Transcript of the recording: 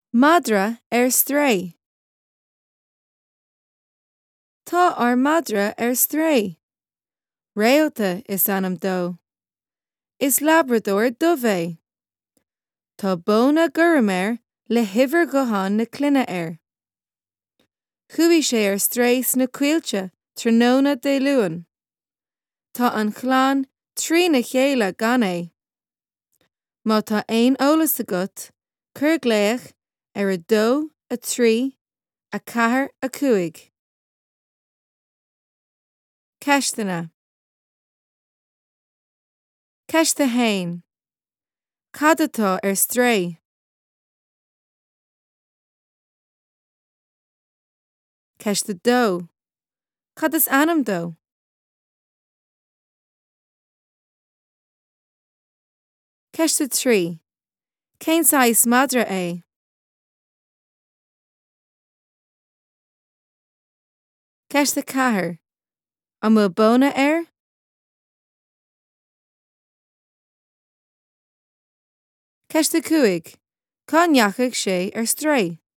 Madra stray. Tá ar madra stray. Réalta is anam dó. Is Labrador dove. Tá bóna gurraméir le hiver gohan na cluine Chuaigh sé stray sna cuilte tróna dé luan. Tá an chláán trína chéile gan é. Má tá aon eolas agat, cur gléach a 2, a 3, a 4, a 5. Ceistena. Ceiste hain. Cad atá stray. Ceiste 2. Cad is anam dó. Ceiste 3. Cén sais madra é. Ceiste 4. An bhfuil bóna Ceiste 5. Cá neachaigh sé stray.